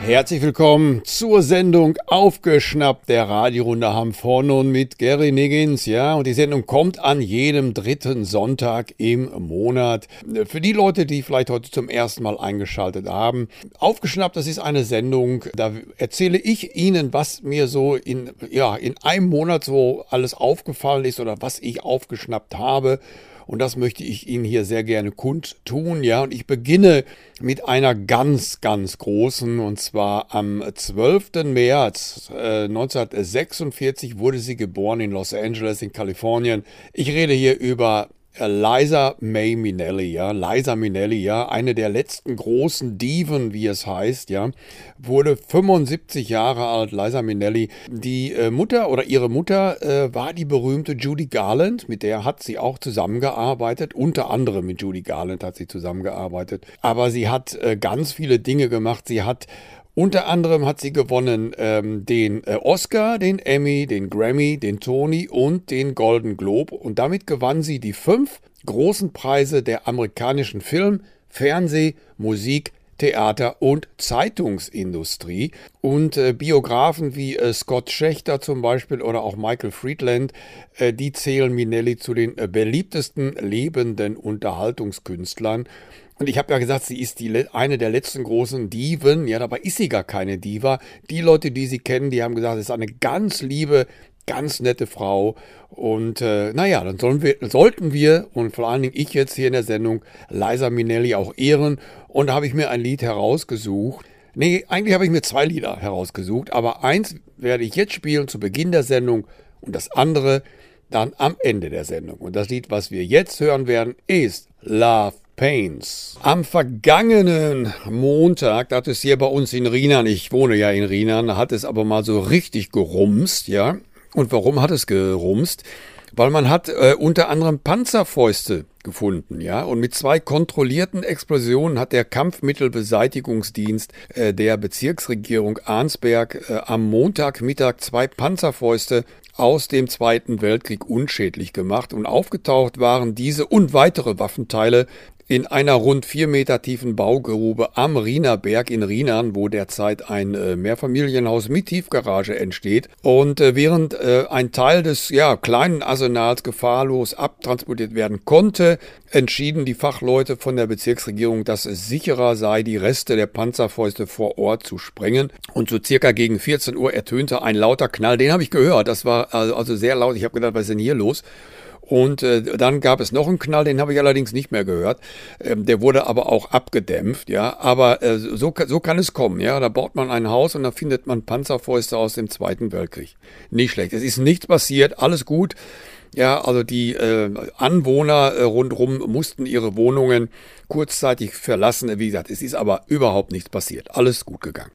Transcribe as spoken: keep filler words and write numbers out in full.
Herzlich willkommen zur Sendung Aufgeschnappt, der Radiorunde Hanf Hornung mit Gary Niggins, ja, und die Sendung kommt an jedem dritten Sonntag im Monat. Für die Leute, die vielleicht heute zum ersten Mal eingeschaltet haben, Aufgeschnappt, das ist eine Sendung, da erzähle ich Ihnen, was mir so in, ja, in einem Monat so alles aufgefallen ist oder was ich aufgeschnappt habe. Und das möchte ich Ihnen hier sehr gerne kundtun, ja. Und ich beginne mit einer ganz, ganz großen, und zwar am zwölften März äh, neunzehnhundertsechsundvierzig wurde sie geboren in Los Angeles in Kalifornien. Ich rede hier über Liza May Minnelli, ja, Liza Minnelli, ja, eine der letzten großen Diven, wie es heißt, ja, wurde fünfundsiebzig Jahre alt, Liza Minnelli. Die äh, Mutter oder ihre Mutter äh, war die berühmte Judy Garland, mit der hat sie auch zusammengearbeitet, unter anderem mit Judy Garland hat sie zusammengearbeitet, aber sie hat äh, ganz viele Dinge gemacht, sie hat Unter anderem hat sie gewonnen ähm, den äh, Oscar, den Emmy, den Grammy, den Tony und den Golden Globe. Und damit gewann sie die fünf großen Preise der amerikanischen Film-, Fernseh-, Musik-, Theater- und Zeitungsindustrie. Und äh, Biografen wie äh, Scott Schächter zum Beispiel oder auch Michael Friedland, äh, die zählen Minnelli zu den äh, beliebtesten lebenden Unterhaltungskünstlern. Und ich habe ja gesagt, sie ist die, eine der letzten großen Diven. Ja, dabei ist sie gar keine Diva. Die Leute, die sie kennen, die haben gesagt, sie ist eine ganz liebe, ganz nette Frau. Und äh, naja, dann sollen wir, sollten wir, und vor allen Dingen ich jetzt hier in der Sendung, Liza Minnelli auch ehren. Und da habe ich mir ein Lied herausgesucht. Nee, eigentlich habe ich mir zwei Lieder herausgesucht. Aber eins werde ich jetzt spielen zu Beginn der Sendung und das andere dann am Ende der Sendung. Und das Lied, was wir jetzt hören werden, ist Love Pains. Am vergangenen Montag, das ist hier bei uns in Rheinland, ich wohne ja in Rheinland, hat es aber mal so richtig gerumst, ja. Und warum hat es gerumst? Weil man hat äh, unter anderem Panzerfäuste gefunden, ja. Und mit zwei kontrollierten Explosionen hat der Kampfmittelbeseitigungsdienst äh, der Bezirksregierung Arnsberg äh, am Montagmittag zwei Panzerfäuste aus dem Zweiten Weltkrieg unschädlich gemacht. Und aufgetaucht waren diese und weitere Waffenteile in einer rund vier Meter tiefen Baugrube am Rienerberg in Rheinland, wo derzeit ein äh, Mehrfamilienhaus mit Tiefgarage entsteht. Und äh, während äh, ein Teil des ja, kleinen Arsenals gefahrlos abtransportiert werden konnte, entschieden die Fachleute von der Bezirksregierung, dass es sicherer sei, die Reste der Panzerfäuste vor Ort zu sprengen. Und so circa gegen vierzehn Uhr ertönte ein lauter Knall. Den habe ich gehört. Das war also, also sehr laut. Ich habe gedacht, was ist denn hier los? Und äh, dann gab es noch einen Knall, den habe ich allerdings nicht mehr gehört. Ähm, der wurde aber auch abgedämpft, ja. Aber äh, so, so kann es kommen, ja. Da baut man ein Haus und da findet man Panzerfäuste aus dem Zweiten Weltkrieg. Nicht schlecht. Es ist nichts passiert, alles gut. Ja, also die äh, Anwohner äh, rundherum mussten ihre Wohnungen kurzzeitig verlassen. Wie gesagt, es ist aber überhaupt nichts passiert. Alles gut gegangen.